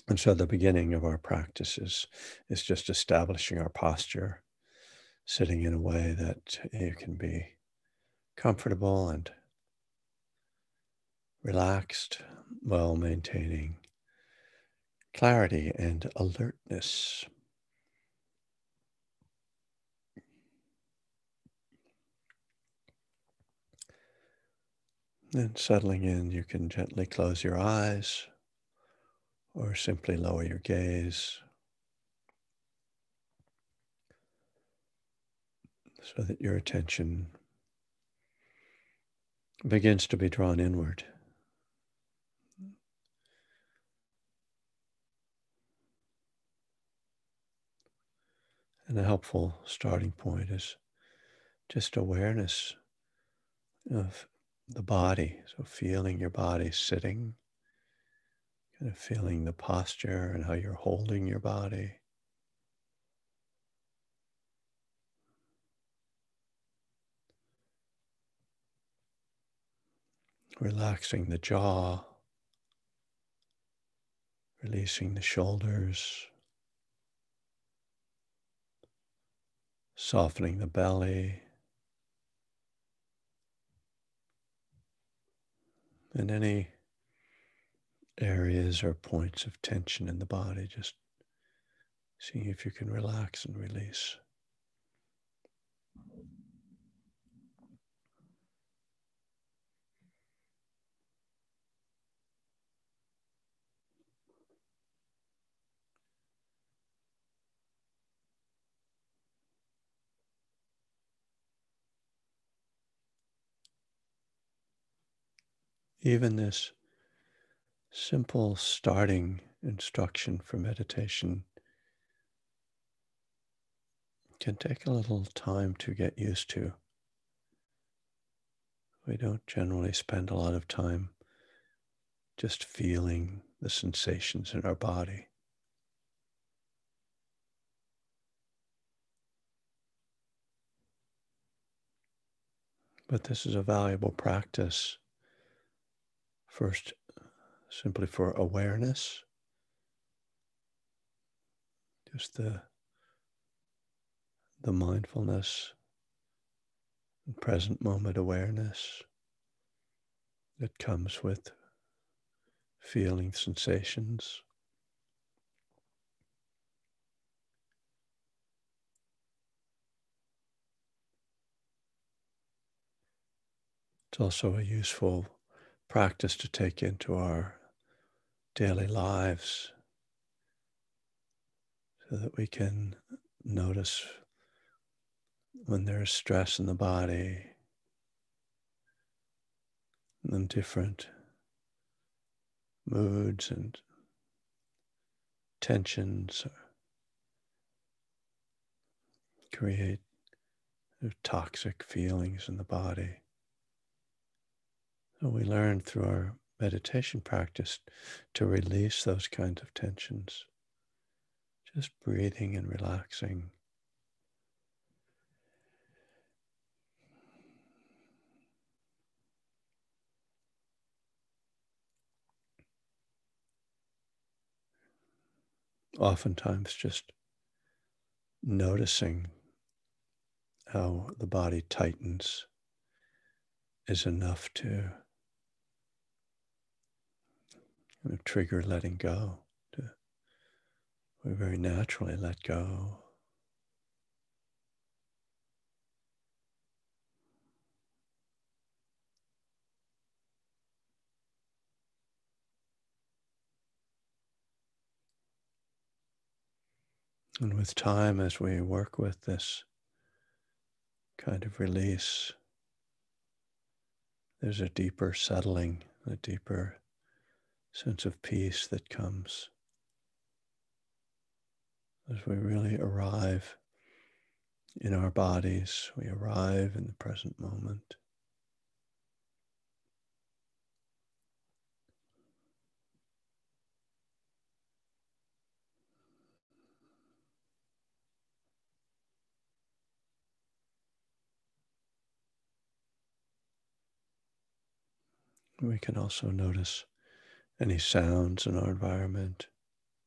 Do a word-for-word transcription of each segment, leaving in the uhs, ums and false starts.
And so the beginning of our practice is, is just establishing our posture, sitting in a way that you can be comfortable and relaxed while maintaining clarity and alertness. And settling in, you can gently close your eyes or simply lower your gaze so that your attention begins to be drawn inward. And a helpful starting point is just awareness of the body. So feeling your body sitting, kind of feeling the posture and how you're holding your body. Relaxing the jaw, releasing the shoulders, softening the belly, and any areas or points of tension in the body, just seeing if you can relax and release. Even this simple starting instruction for meditation can take a little time to get used to. We don't generally spend a lot of time just feeling the sensations in our body. But this is a valuable practice, first, simply for awareness, just the, the mindfulness and present moment awareness that comes with feeling sensations. It's also a useful practice to take into our daily lives so that we can notice when there's stress in the body and different moods and tensions create toxic feelings in the body. So we learn through our meditation practice to release those kinds of tensions, just breathing and relaxing. Oftentimes just noticing how the body tightens is enough to kind of trigger letting go. To, we very naturally let go. And with time, as we work with this kind of release, there's a deeper settling, a deeper sense of peace that comes as we really arrive in our bodies, we arrive in the present moment. We can also notice any sounds in our environment,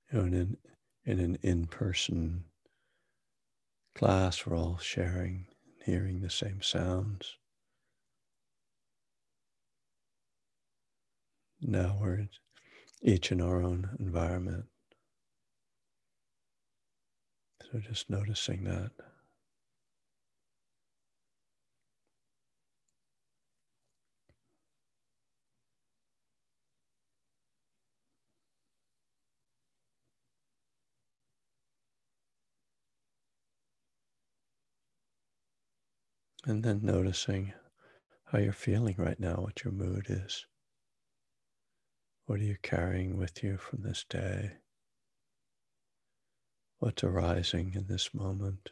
You know, in an, in an in-person class, we're all sharing, hearing the same sounds. Now we're each in our own environment. So just noticing that. And then noticing how you're feeling right now, what your mood is. What are you carrying with you from this day? What's arising in this moment?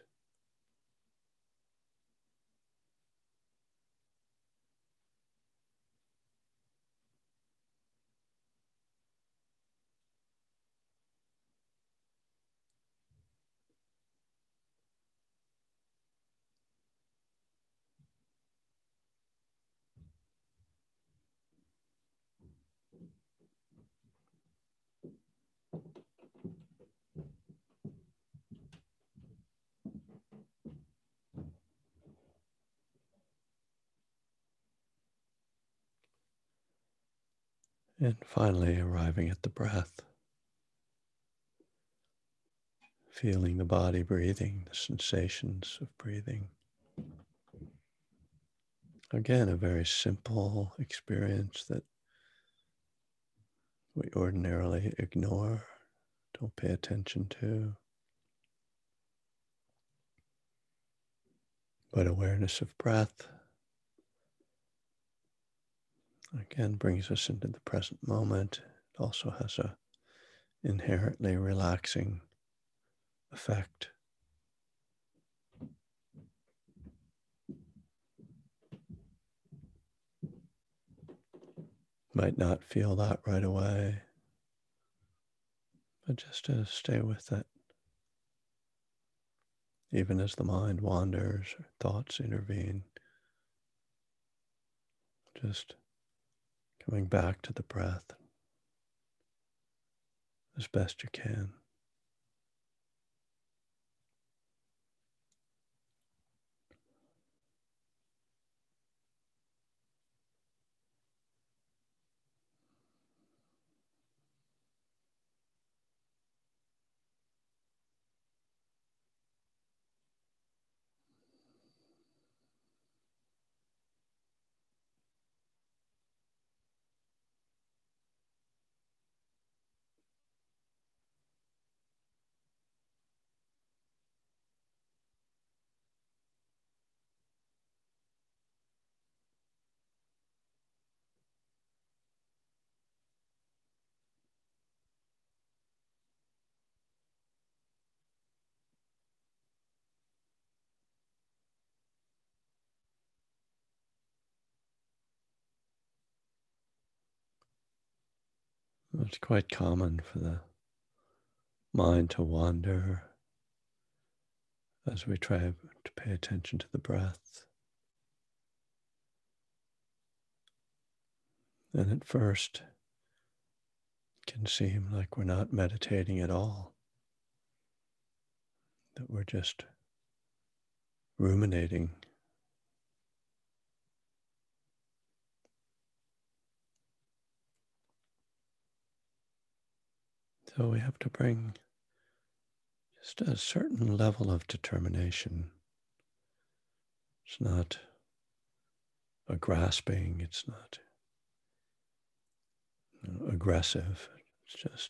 And finally arriving at the breath, feeling the body breathing, the sensations of breathing. Again, a very simple experience that we ordinarily ignore, don't pay attention to. But awareness of breath, again, brings us into the present moment. It also has a inherently relaxing effect. Might not feel that right away, but just to stay with it. Even as the mind wanders or thoughts intervene, just coming back to the breath as best you can. It's quite common for the mind to wander as we try to pay attention to the breath. And at first, it can seem like we're not meditating at all, that we're just ruminating. So we have to bring just a certain level of determination. It's not a grasping, it's not, you know, aggressive. It's just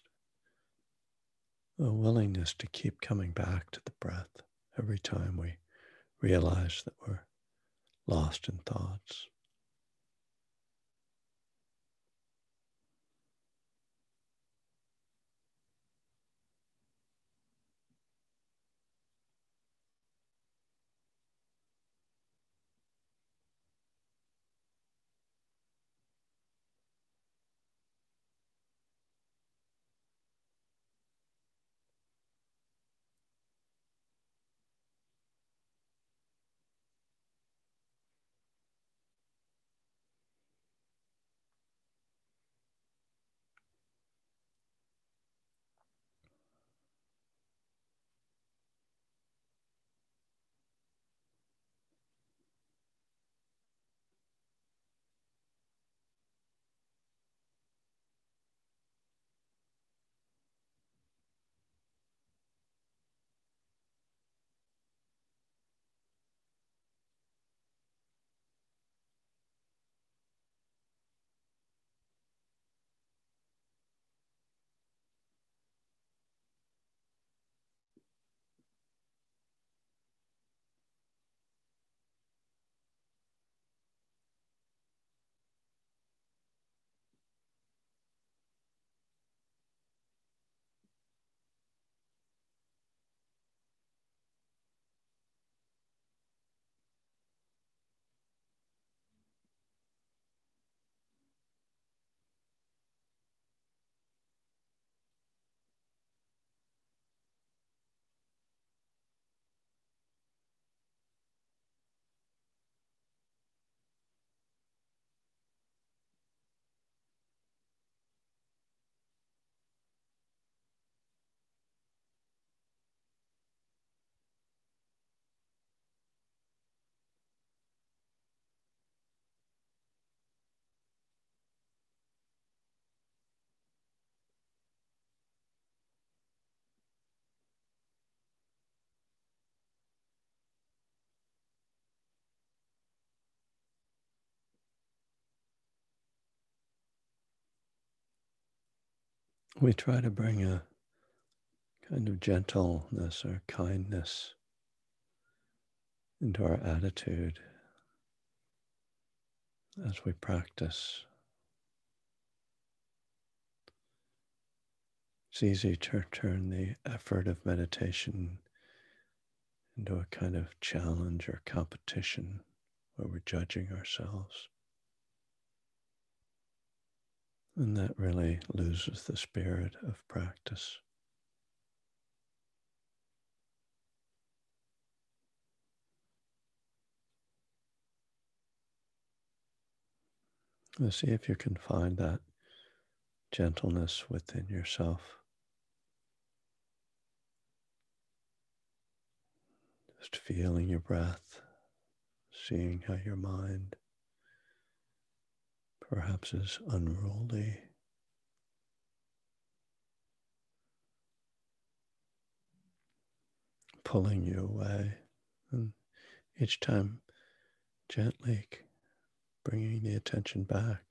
a willingness to keep coming back to the breath every time we realize that we're lost in thoughts. we try to bring a kind of gentleness or kindness into our attitude as we practice. It's easy to turn the effort of meditation into a kind of challenge or competition where we're judging ourselves. And that really loses the spirit of practice. Now see if you can find that gentleness within yourself. Just feeling your breath, seeing how your mind perhaps is unruly, pulling you away, and each time gently bringing the attention back.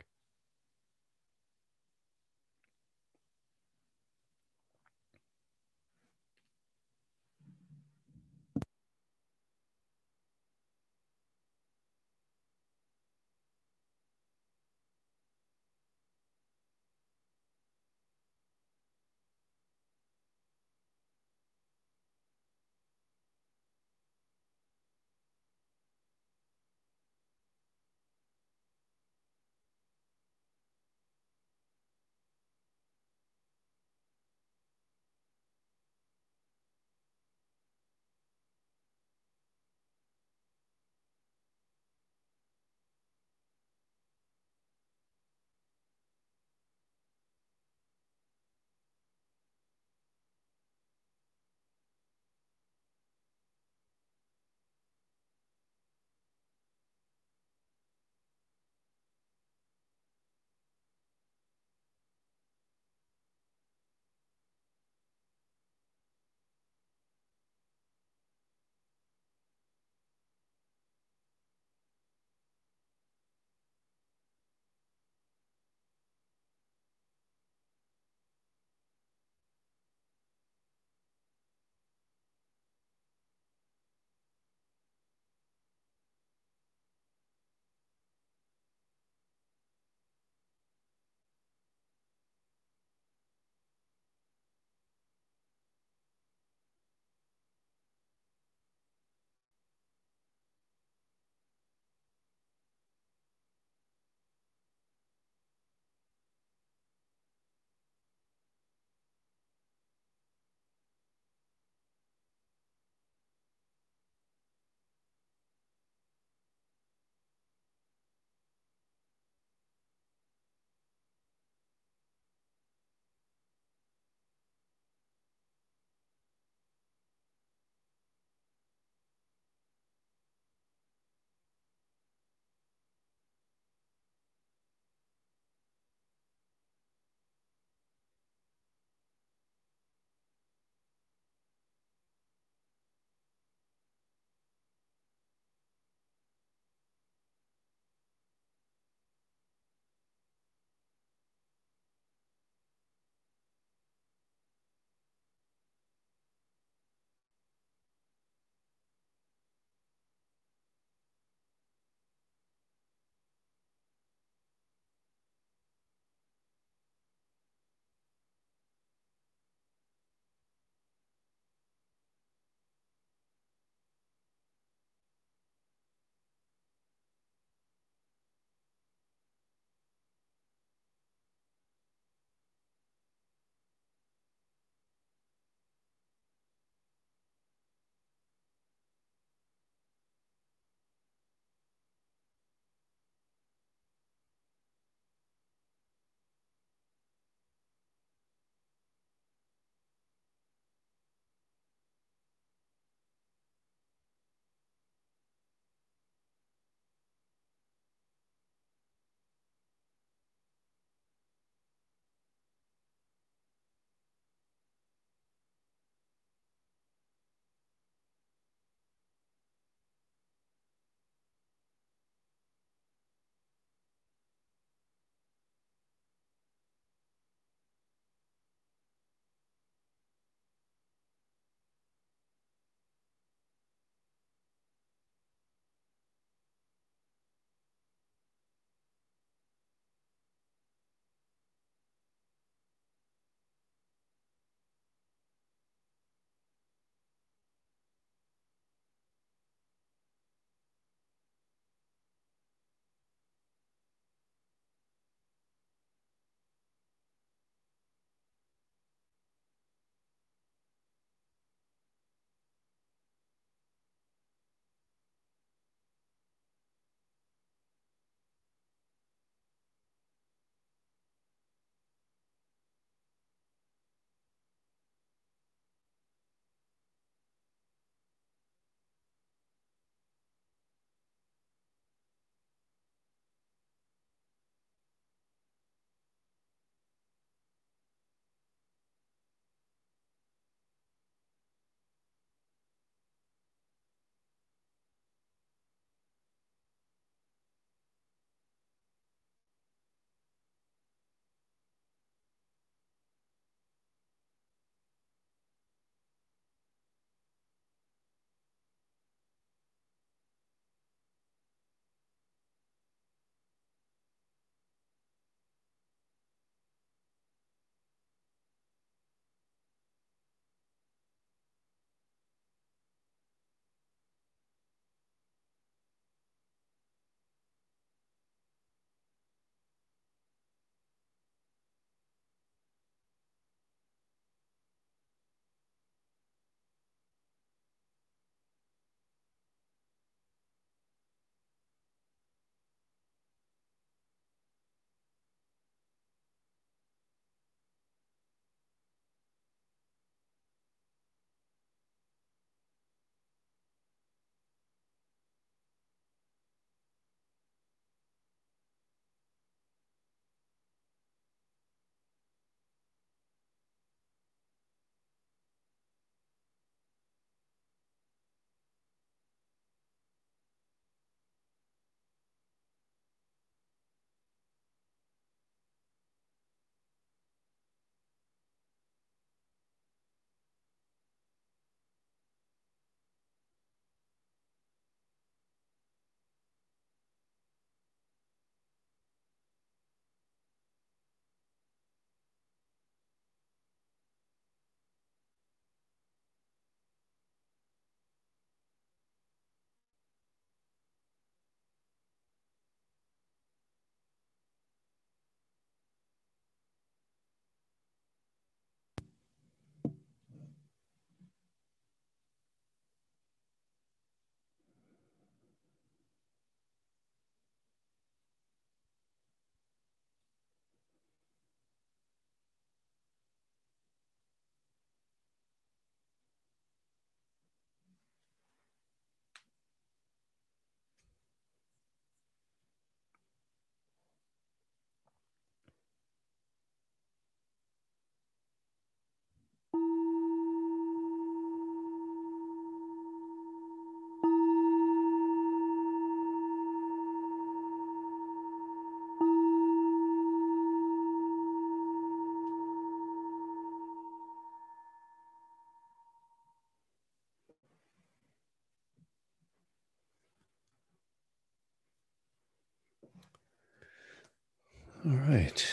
All right.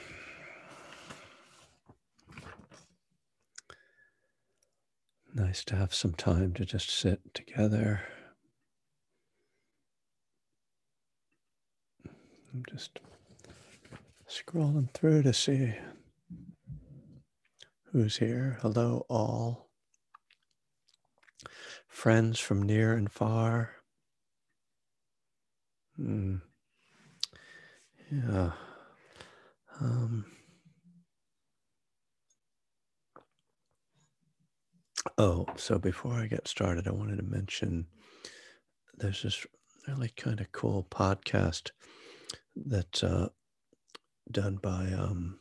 Nice to have some time to just sit together. I'm just scrolling through to see who's here. Hello, all. Friends from near and far. Mm, yeah. Um, oh, so before I get started, I wanted to mention there's this really kind of cool podcast that's uh, done by um,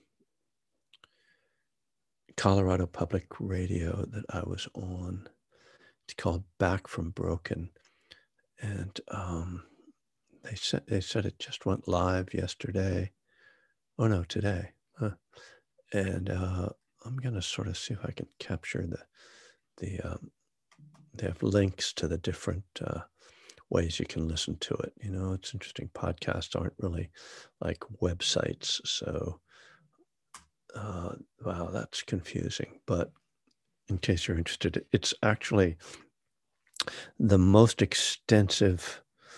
Colorado Public Radio that I was on. It's called Back from Broken, and um, they said they said it just went live yesterday. Oh no, today. Huh. And uh, I'm gonna sort of see if I can capture the the. Um, they have links to the different uh, ways you can listen to it. You know, it's interesting. Podcasts aren't really like websites, so uh, wow, that's confusing. But in case you're interested, it's actually the most extensive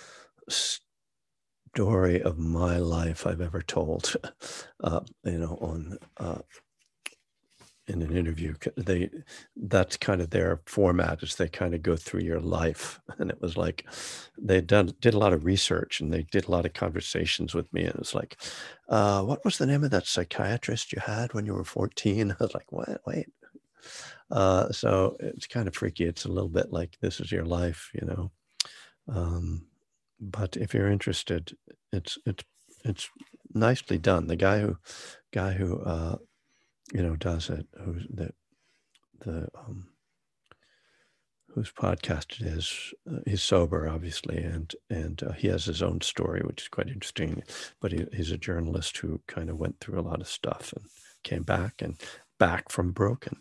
story of my life I've ever told. Uh, you know, on uh, in an interview, they that's kind of their format is they kind of go through your life, and it was like they done did a lot of research and they did a lot of conversations with me, and it was like, uh, what was the name of that psychiatrist you had when you were fourteen? I was like, what? Wait. Uh, so it's kind of freaky. It's a little bit like this is your life, you know. Um, but if you're interested, it's it's it's nicely done. The guy who guy who uh, you know does it, who's the the um, whose podcast it is, uh, he's sober, obviously, and and uh, he has his own story, which is quite interesting. But he, he's a journalist who kind of went through a lot of stuff and came back and back from broken.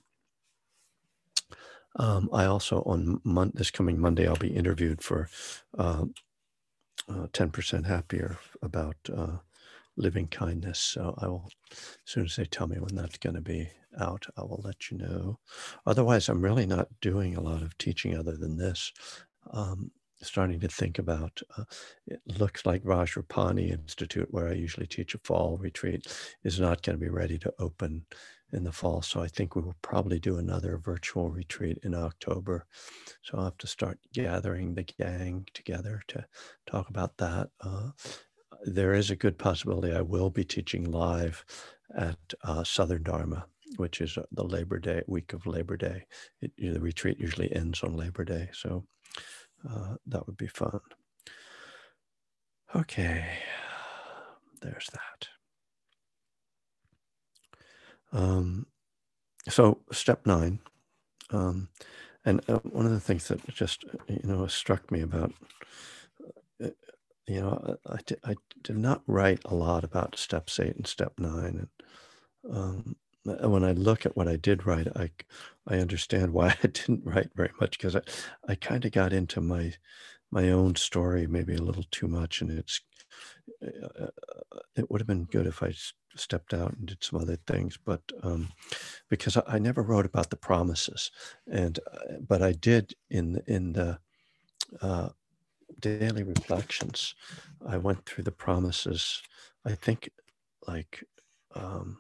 Um, I also on mon- this coming Monday I'll be interviewed for uh, uh, ten percent Happier about uh, living kindness. So I will, as soon as they tell me when that's going to be out, I will let you know. Otherwise, I'm really not doing a lot of teaching other than this. Um, starting to think about, uh, it looks like Vajrapani Institute, where I usually teach a fall retreat, is not going to be ready to open in the fall. So I think we will probably do another virtual retreat in October. So I'll have to start gathering the gang together to talk about that. Uh, there is a good possibility I will be teaching live at uh, Southern Dharma, which is uh, the Labor Day, week of Labor Day. It, you know, the retreat usually ends on Labor Day, so uh, that would be fun. Okay, there's that. Um, so step nine, um, and uh, one of the things that just you know struck me about, uh, you know, I, I, did, I did not write a lot about steps eight and step nine, and um, and when I look at what I did write, I I understand why I didn't write very much because I I kind of got into my my own story maybe a little too much, and it's uh, it would have been good if I s- stepped out and did some other things, but um, because I, I never wrote about the promises, and uh, but I did in the- in the uh, daily reflections. I went through the promises. I think like um,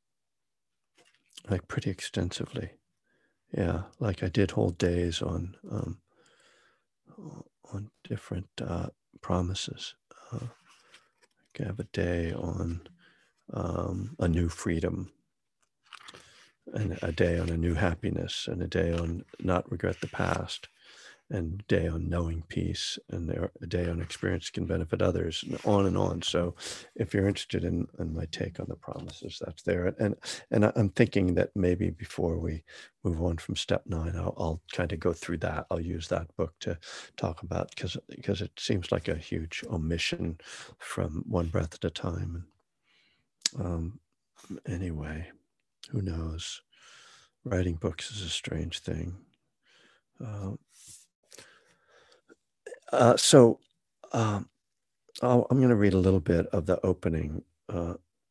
like pretty extensively. Yeah, like I did whole days on um, on different uh, promises. Uh, I could have a day on um, a new freedom, and a day on a new happiness, and a day on not regret the past, and a day on knowing peace, and there, a day on experience can benefit others, and on and on. So if you're interested in, in my take on the promises, that's there. And and I- I'm thinking that maybe before we move on from step nine, I'll, I'll kind of go through that. I'll use that book to talk about because because it seems like a huge omission from One Breath at a Time. Um, anyway, who knows? Writing books is a strange thing. Uh, uh, so um, I'll, I'm going to read a little bit of the opening. Uh,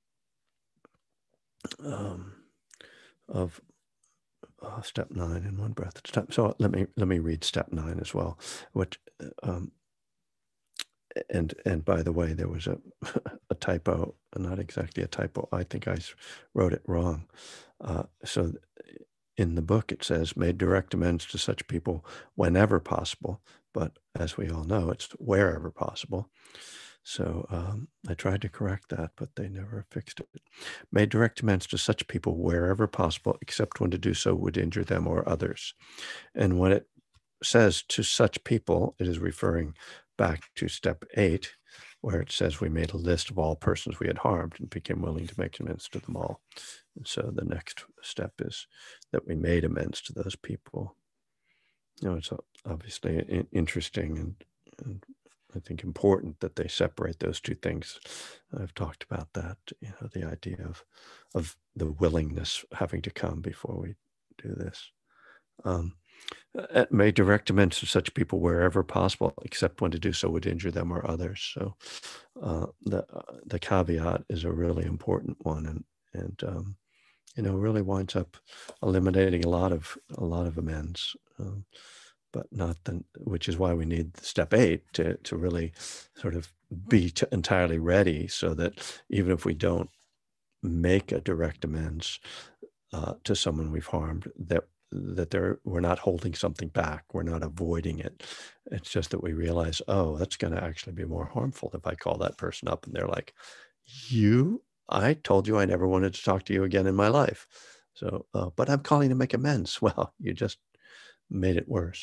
um, of uh, step nine in one breath. Step, so let me let me read step nine as well. Which, um, and and by the way, there was a a typo, not exactly a typo. I think I wrote it wrong. Uh, so in the book it says, "Made direct amends to such people whenever possible," but as we all know, it's wherever possible. So um, I tried to correct that, but they never fixed it. Made direct amends to such people wherever possible, except when to do so would injure them or others. And when it says to such people, it is referring back to step eight, where it says we made a list of all persons we had harmed and became willing to make amends to them all. And so the next step is that we made amends to those people. You know, it's obviously interesting and, and I think important that they separate those two things. I've talked about that, you know, the idea of of the willingness having to come before we do this. Um, uh, may direct amends to such people wherever possible, except when to do so would injure them or others. So uh, the uh, the caveat is a really important one, and and um, you know really winds up eliminating a lot of a lot of amends. Um, but not the, which is why we need step eight to, to really sort of be t- entirely ready so that even if we don't make a direct amends uh, to someone we've harmed, that that they're, we're not holding something back. We're not avoiding it. It's just that we realize, oh, that's going to actually be more harmful if I call that person up and they're like, you, I told you I never wanted to talk to you again in my life. So, uh, but I'm calling to make amends. Well, you just made it worse.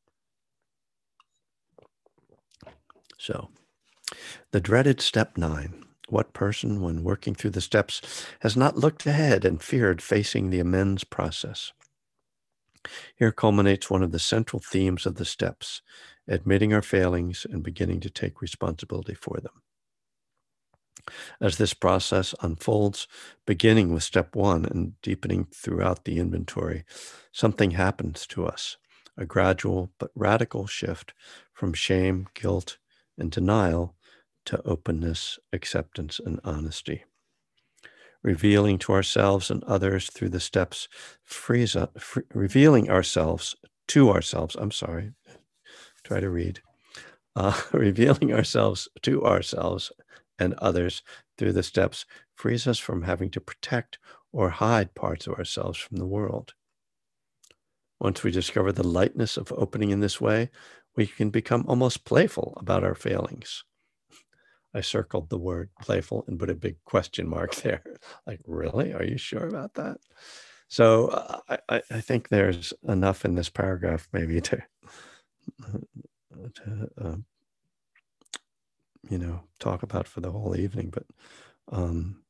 So, the dreaded step nine. What person, when working through the steps, has not looked ahead and feared facing the amends process? Here culminates one of the central themes of the steps, admitting our failings and beginning to take responsibility for them. As this process unfolds, beginning with step one and deepening throughout the inventory, something happens to us, a gradual but radical shift from shame, guilt, and denial to openness, acceptance, and honesty. Revealing to ourselves and others through the steps frees us, free, revealing ourselves to ourselves. I'm sorry, try to read. Uh, revealing ourselves to ourselves and others through the steps frees us from having to protect or hide parts of ourselves from the world. Once we discover the lightness of opening in this way, we can become almost playful about our failings. I circled the word playful and put a big question mark there. Like, really? Are you sure about that? So uh, I, I think there's enough in this paragraph maybe to, to uh, you know, talk about for the whole evening. But, um,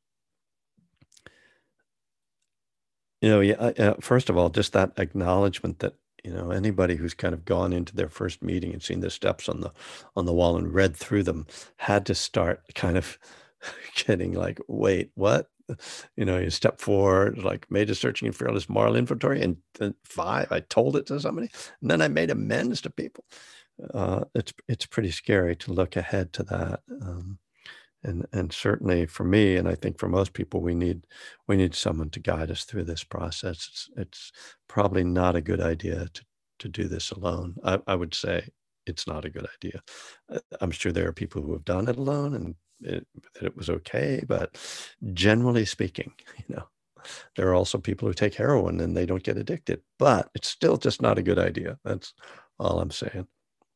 you know, yeah, uh, first of all, just that acknowledgement that, you know, anybody who's kind of gone into their first meeting and seen the steps on the on the wall and read through them had to start kind of getting like, wait, what? You know, you step forward, like made a searching and fearless moral inventory, and then five, I told it to somebody, and then I made amends to people. Uh, it's it's pretty scary to look ahead to that. Um, and and certainly for me, and I think for most people, we need we need someone to guide us through this process. It's it's probably not a good idea to to do this alone. I, I would say it's not a good idea. Uh, I'm sure there are people who have done it alone and it, that it was okay, but generally speaking, you know, there are also people who take heroin and they don't get addicted, but it's still just not a good idea. That's all I'm saying.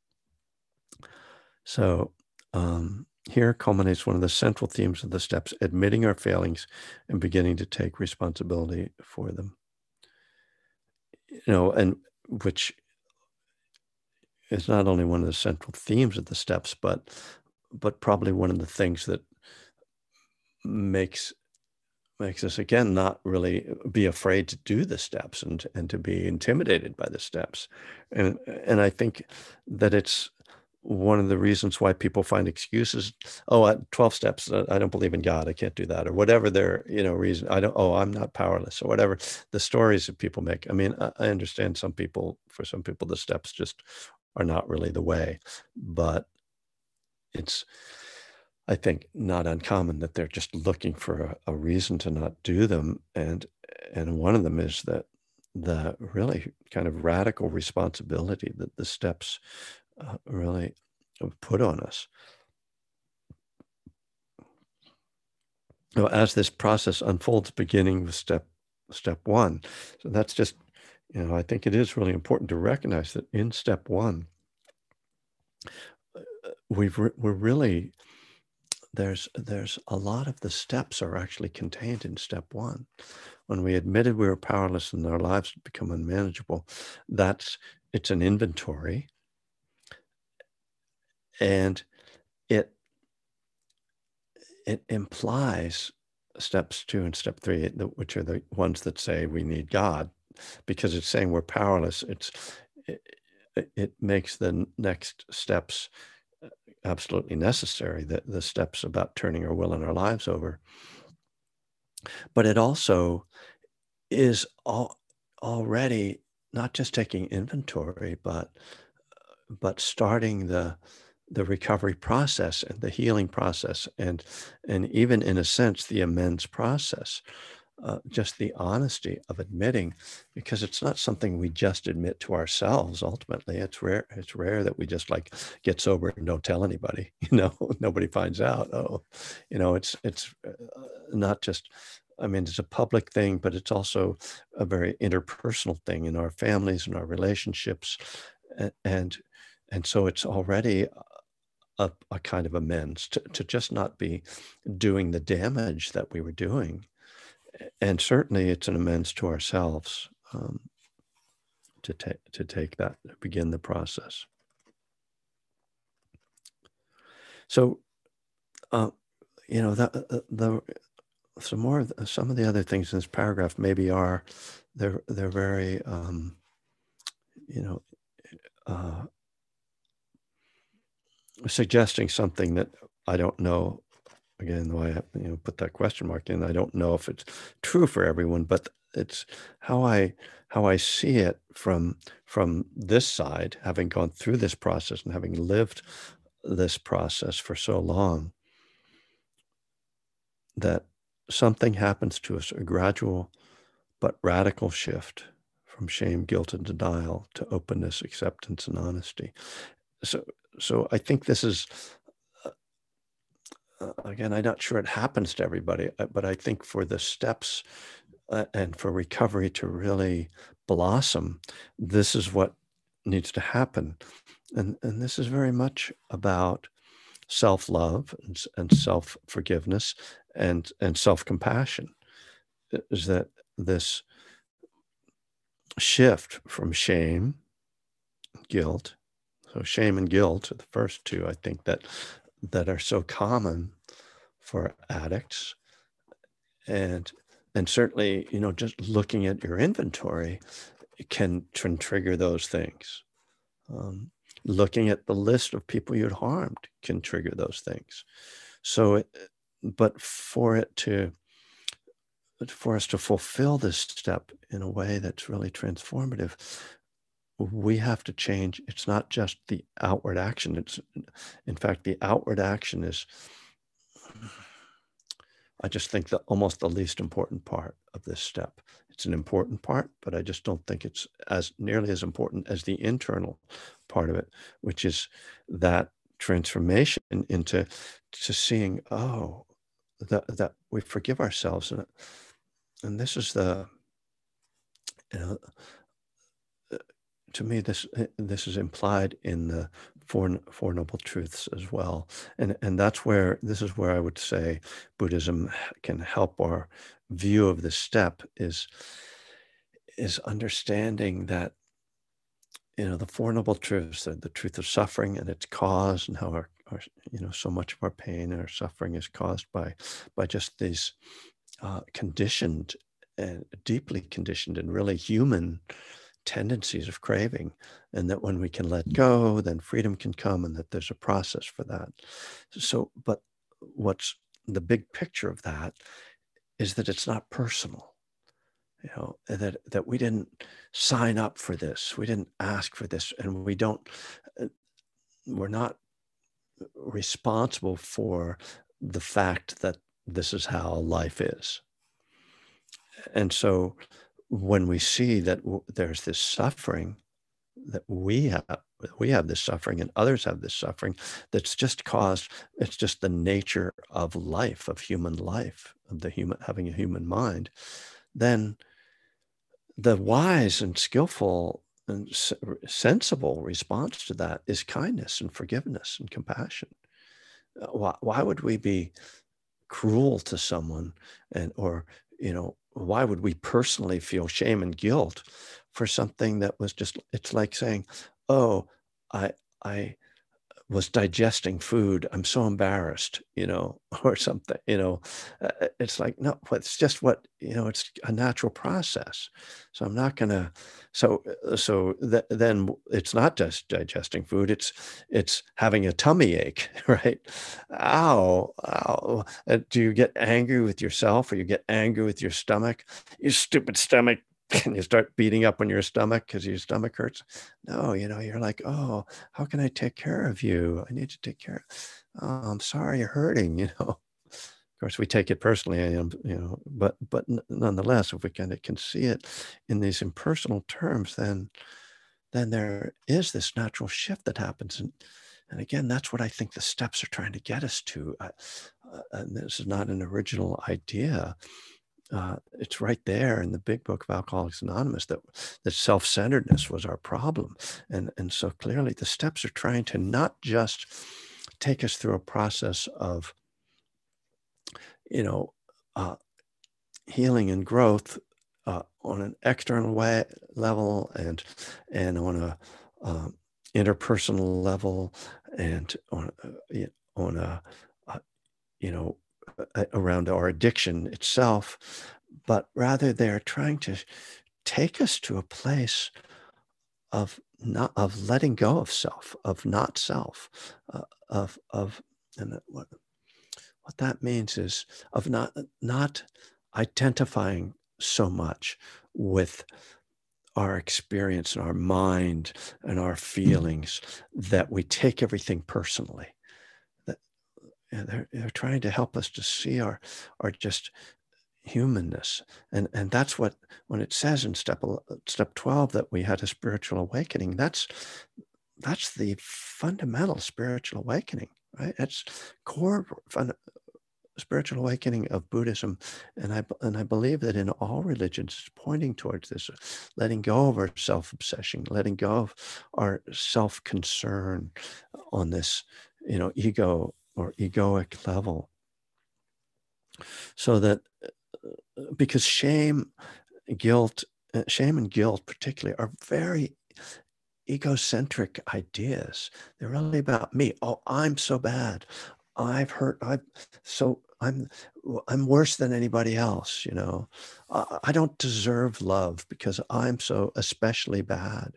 So um, here culminates one of the central themes of the steps, admitting our failings and beginning to take responsibility for them. You know, and which is not only one of the central themes of the steps, but but probably one of the things that makes makes us again not really be afraid to do the steps and and to be intimidated by the steps. And and I think that it's one of the reasons why people find excuses. Oh, at twelve steps, uh, I don't believe in God. I can't do that, or whatever their, you know, reason. I don't, oh, I'm not powerless, or whatever the stories that people make. I mean, I, I understand some people, for some people, the steps just are not really the way, but it's, I think not uncommon that they're just looking for a, a reason to not do them. And and one of them is that the really kind of radical responsibility that the steps uh, really put on us. So as this process unfolds, beginning with step step one. So that's just, you know, I think it is really important to recognize that in step one, we've re- we're really there's there's a lot of the steps are actually contained in step one. When we admitted we were powerless and our lives had become unmanageable, that's it's an inventory, and it it implies steps two and step three, the- which are the ones that say we need God, because it's saying we're powerless. It's it, it it makes the n- next steps uh, absolutely necessary. The the steps about turning our will and our lives over, but it also is all already not just taking inventory, but but starting the the recovery process and the healing process, and and even in a sense the amends process, uh, just the honesty of admitting, because it's not something we just admit to ourselves. Ultimately, it's rare it's rare that we just like get sober and don't tell anybody. You know, nobody finds out. Oh, you know, it's it's uh, not just, I mean, it's a public thing, but it's also a very interpersonal thing in our families and our relationships. A- and and so it's already a, a kind of amends to, to just not be doing the damage that we were doing. And certainly it's an amends to ourselves, um, to take to take that, begin the process. So uh, you know that uh, the some more of the, some of the other things in this paragraph maybe are they're they're very um, you know uh, suggesting something that I don't know. Again, why I, you know, put that question mark in, I don't know if it's true for everyone, but it's how I how I see it from from this side, having gone through this process and having lived this process for so long, that something happens to us, a gradual but radical shift from shame, guilt, and denial to openness, acceptance, and honesty. So, so I think this is uh, uh, again, I'm not sure it happens to everybody, uh, but I think for the steps uh, and for recovery to really blossom, this is what needs to happen. And, and this is very much about self-love and, s- and self-forgiveness and, and self-compassion. Is that this shift from shame, guilt. So shame and guilt are the first two, I think, that that are so common for addicts. And and certainly, you know, just looking at your inventory can, can trigger those things. Um, looking at the list of people you'd harmed can trigger those things. So, it, but for it to, for us to fulfill this step in a way that's really transformative, we have to change. It's not just the outward action. It's, in fact, the outward action is, I just think, that almost the least important part of this step. It's an important part, but I just don't think it's as nearly as important as the internal part of it, which is that transformation into to seeing, oh, that that we forgive ourselves, and and this is the, you know, uh, to me, this uh, this is implied in the four four noble truths as well, and and that's where this is where I would say Buddhism can help our view of this step is is understanding that, you know, the four noble truths, the, the truth of suffering and its cause, and how our, our you know, so much of our pain and our suffering is caused by by just these uh, conditioned and deeply conditioned and really human tendencies of craving, and that when we can let go, then freedom can come, and that there's a process for that. So, but what's the big picture of that is that it's not personal, you know, that that we didn't sign up for this, we didn't ask for this, and we don't, uh, we're not responsible for the fact that this is how life is. And so when we see that w- there's this suffering, that we have we have this suffering and others have this suffering that's just caused, it's just the nature of life, of human life, of the human having a human mind, then the wise and skillful and s- sensible response to that is kindness and forgiveness and compassion. Uh, why, why would we be cruel to someone, and or you know why would we personally feel shame and guilt for something that was just, it's like saying, oh, i i was digesting food. I'm so embarrassed, you know, or something, you know. Uh, uh, it's like, no, but it's just what, you know, it's a natural process. So I'm not going to, so, uh, so th- then w- it's not just digesting food. It's, it's having a tummy ache, right? Ow, ow. Uh, do you get angry with yourself, or you get angry with your stomach? You stupid stomach. And you start beating up on your stomach because your stomach hurts. No, you know, you're like, oh, how can I take care of you? I need to take care. Oh, I'm sorry you're hurting, you know. Of course, we take it personally, I am, you know, but but n- nonetheless, if we kind of can see it in these impersonal terms, then then there is this natural shift that happens, and and again, that's what I think the steps are trying to get us to. Uh, uh, and this is not an original idea. Uh, it's right there in the big book of Alcoholics Anonymous that that self-centeredness was our problem, and and so clearly the steps are trying to not just take us through a process of, you know, uh, healing and growth uh, on an external way level, and and on a um, interpersonal level, and on a, y- on a, uh you know, a- around our addiction itself, but rather they're trying to take us to a place of not, of letting go of self, of not self, uh, of of and what what that means is of not not identifying so much with our experience and our mind and our feelings that we take everything personally. That, and they're, they're trying to help us to see our our just humanness, and and that's what, when it says in step el- step twelve that we had a spiritual awakening, that's that's the fundamental spiritual awakening, right? That's core fun, spiritual awakening of Buddhism, and I b- and I believe that in all religions it's pointing towards this, uh, letting go of our self-obsession, letting go of our self-concern on this, you know, ego or egoic level, so that uh, because shame, guilt, uh, shame and guilt particularly are very egocentric ideas. They're really about me. Oh, I'm so bad. I've hurt. I've so I'm I'm worse than anybody else. You know, I, I don't deserve love because I'm so especially bad.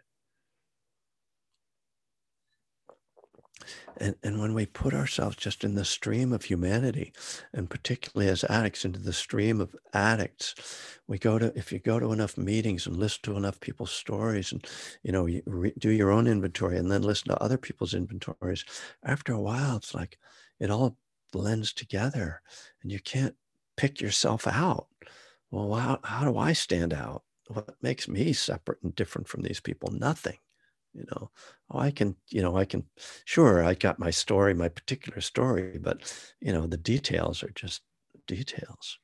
And and when we put ourselves just in the stream of humanity, and particularly as addicts into the stream of addicts, we go to, if you go to enough meetings and listen to enough people's stories, and you know, you re- do your own inventory and then listen to other people's inventories, after a while it's like it all blends together, and you can't pick yourself out. Well, how, how do I stand out? What makes me separate and different from these people? Nothing. You know, oh, I can, you know, I can, sure, I got my story, my particular story, but, you know, the details are just details.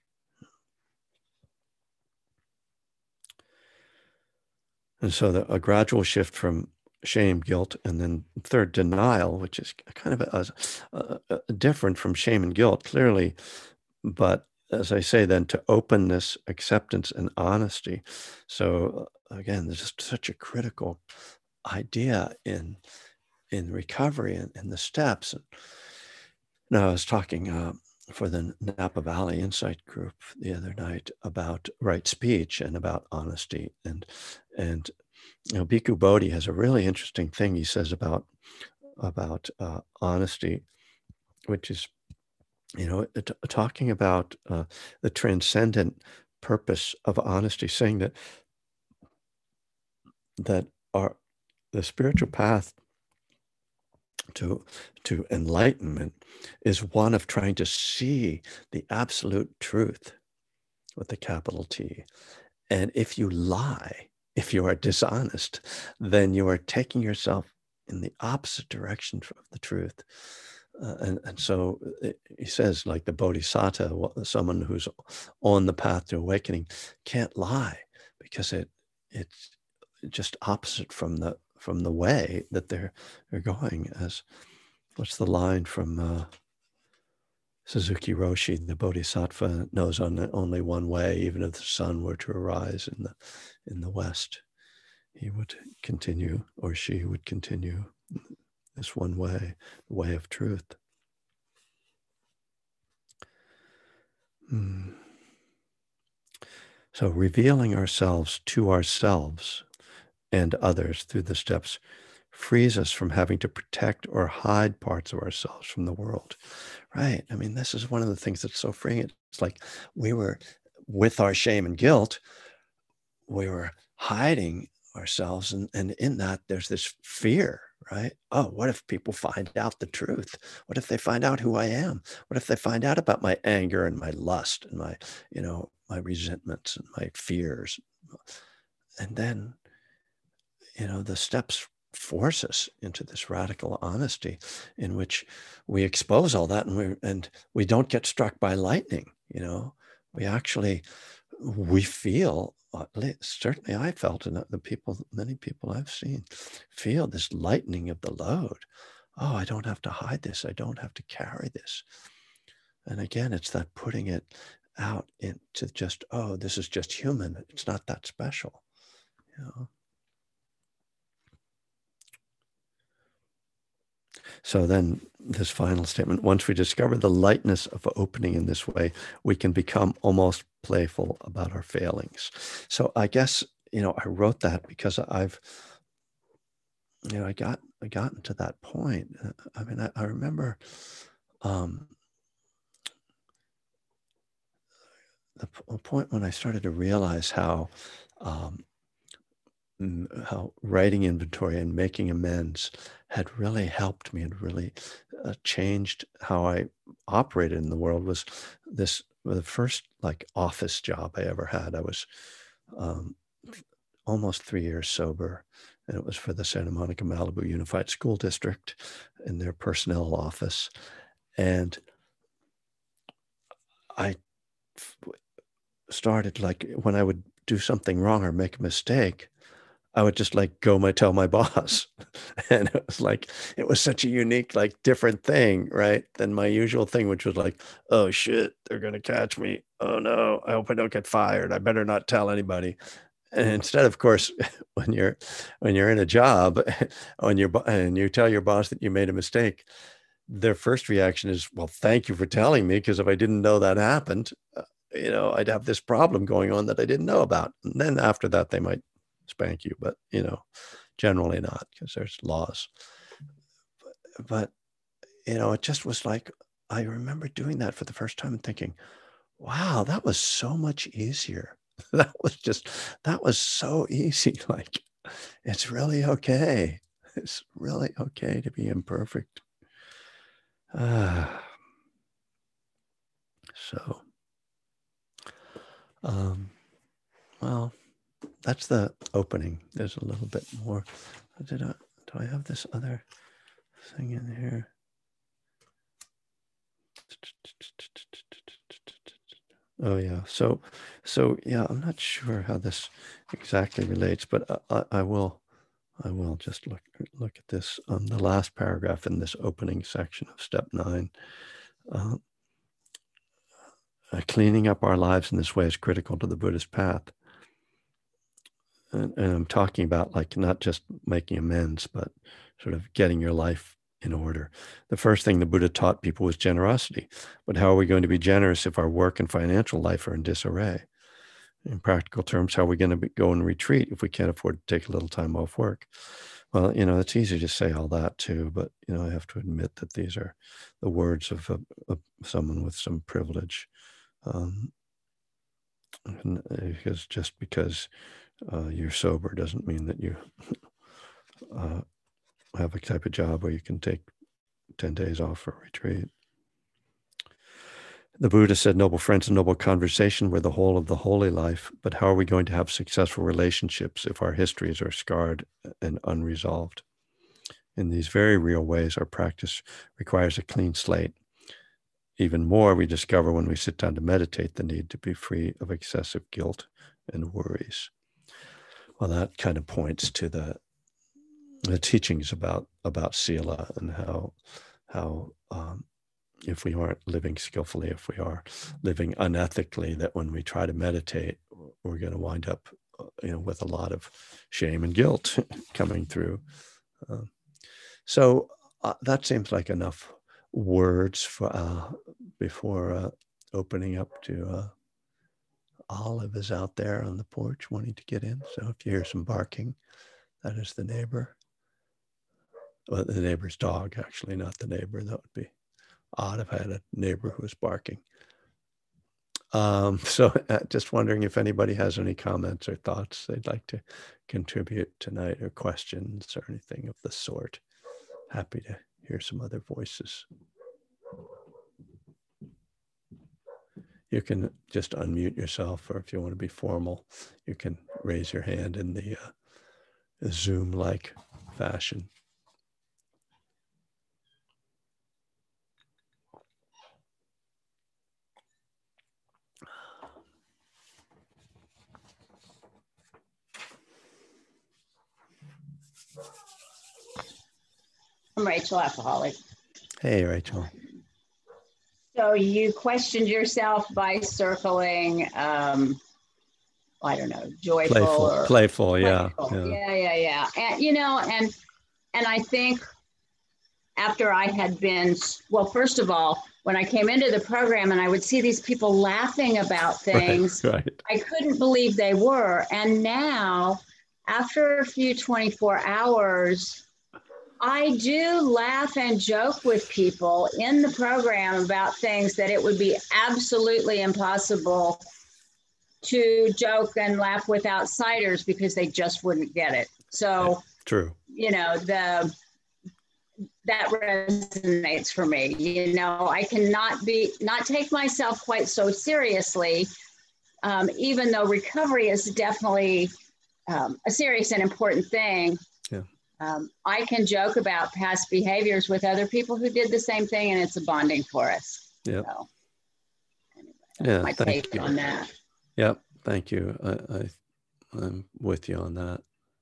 And so the, a gradual shift from shame, guilt, and then third, denial, which is kind of a, a, a different from shame and guilt, clearly. But as I say, then to openness, acceptance, and honesty. So uh, again, there's just such a critical idea in in recovery and, and the steps. No, I was talking uh, for the Napa Valley Insight Group the other night about right speech and about honesty, and and you know, Bhikkhu Bodhi has a really interesting thing he says about about uh, honesty, which is, you know, t- talking about uh, the transcendent purpose of honesty, saying that that our the spiritual path to, to enlightenment is one of trying to see the absolute truth with a capital T. And if you lie, if you are dishonest, then you are taking yourself in the opposite direction of the truth. Uh, and, and so it, he says, like the bodhisattva, someone who's on the path to awakening, can't lie because it it's just opposite from the from the way that they're they're going. As what's the line from uh, Suzuki Roshi? The bodhisattva knows on only one way. Even if the sun were to arise in the in the west, he would continue, or she would continue this one way, the way of truth. Hmm. So revealing ourselves to ourselves and others through the steps frees us from having to protect or hide parts of ourselves from the world. Right. I mean, this is one of the things that's so freeing. It's like we were, with our shame and guilt, we were hiding ourselves. And, and in that, there's this fear, right? Oh, what if people find out the truth? What if they find out who I am? What if they find out about my anger and my lust and my, you know, my resentments and my fears? And then, you know, the steps force us into this radical honesty in which we expose all that, and we and we don't get struck by lightning. You know, we actually we feel, at least certainly I felt, and the people, many people I've seen, feel this lightening of the load. Oh, I don't have to hide this. I don't have to carry this. And again, it's that putting it out into just, oh, this is just human. It's not that special. You know. So then this final statement, once we discover the lightness of opening in this way, we can become almost playful about our failings. So I guess, you know, I wrote that because I've, you know, I got, I gotten to that point. I mean, I, I remember um, the p- point when I started to realize how, um, how writing inventory and making amends had really helped me, had really uh, changed how I operated in the world. Was this the first like office job I ever had? I was um, almost three years sober, and it was for the Santa Monica Malibu Unified School District in their personnel office. And I started, like, when I would do something wrong or make a mistake, I would just like go my tell my boss. And it was like, it was such a unique, like different thing, right? Than my usual thing, which was like, oh shit, they're gonna catch me. Oh no, I hope I don't get fired. I better not tell anybody. And instead, of course, when you're when you're in a job, when you're and you tell your boss that you made a mistake, their first reaction is, well, thank you for telling me, because if I didn't know that happened, uh, you know, I'd have this problem going on that I didn't know about. And then after that, they might spank you, but you know, generally not, because there's laws. But you know, it just was like, I remember doing that for the first time and thinking, wow, that was so much easier. That was just, that was so easy. Like, it's really okay. It's really okay to be imperfect. Ah, so, um, well, that's the opening. There's a little bit more. Did I, do I have this other thing in here? Oh yeah. So, so yeah, I'm not sure how this exactly relates, but I, I, I will, I will just look look at this. Um, the last paragraph in this opening section of step nine. Uh, uh, cleaning up our lives in this way is critical to the Buddhist path. And, and I'm talking about, like, not just making amends, but sort of getting your life in order. The first thing the Buddha taught people was generosity. But how are we going to be generous if our work and financial life are in disarray? In practical terms, how are we going to be, go and retreat if we can't afford to take a little time off work? Well, you know, it's easy to say all that too, but, you know, I have to admit that these are the words of, a, of someone with some privilege. Um, and, uh, because just because uh, you're sober doesn't mean that you uh, have a type of job where you can take ten days off for a retreat. The Buddha said, noble friends and noble conversation were the whole of the holy life, but how are we going to have successful relationships if our histories are scarred and unresolved? In these very real ways, our practice requires a clean slate. Even more, we discover when we sit down to meditate the need to be free of excessive guilt and worries. Well, that kind of points to the, the teachings about, about Sila and how, how um, if we aren't living skillfully, if we are living unethically, that when we try to meditate, we're going to wind up, you know, with a lot of shame and guilt coming through. Uh, so uh, that seems like enough words for uh, before uh, opening up to uh, Olive is out there on the porch wanting to get in. So if you hear some barking, that is the neighbor. Well, the neighbor's dog, actually, not the neighbor. That would be odd if I had a neighbor who was barking. Um, so uh, just wondering if anybody has any comments or thoughts they'd like to contribute tonight, or questions or anything of the sort. Happy to hear some other voices. You can just unmute yourself, or if you want to be formal, you can raise your hand in the uh, Zoom-like fashion. I'm Rachel, alcoholic. Hey, Rachel. So you questioned yourself by circling, um, I don't know, joyful Playful, or playful, yeah, playful. yeah. Yeah, yeah, yeah. And, you know, and, and I think after I had been, well, first of all, when I came into the program and I would see these people laughing about things, right, right. I couldn't believe they were. And now, after a few twenty-four hours, I do laugh and joke with people in the program about things that it would be absolutely impossible to joke and laugh with outsiders because they just wouldn't get it. So, yeah, true. You know, the that resonates for me. You know, I cannot be not take myself quite so seriously, um, even though recovery is definitely um, a serious and important thing. Yeah. Um, I can joke about past behaviors with other people who did the same thing, and it's a bonding for us. Yeah. So, anyway, yeah. my Thank take you. on that. Yep. Thank you. I, I, I'm with you on that.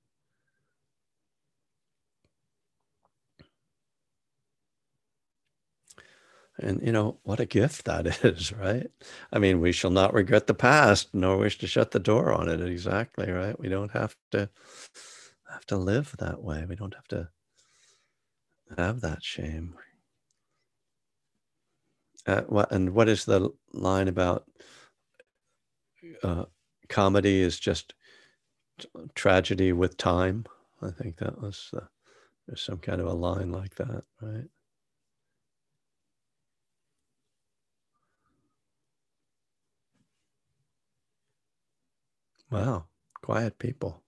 And, you know, what a gift that is, right? I mean, we shall not regret the past, nor wish to shut the door on it. Exactly, right? We don't have to have to live that way. We don't have to have that shame. Uh, what, and what is the line about uh, comedy is just tragedy with time? I think that was, uh, there's some kind of a line like that, right? Wow, quiet people.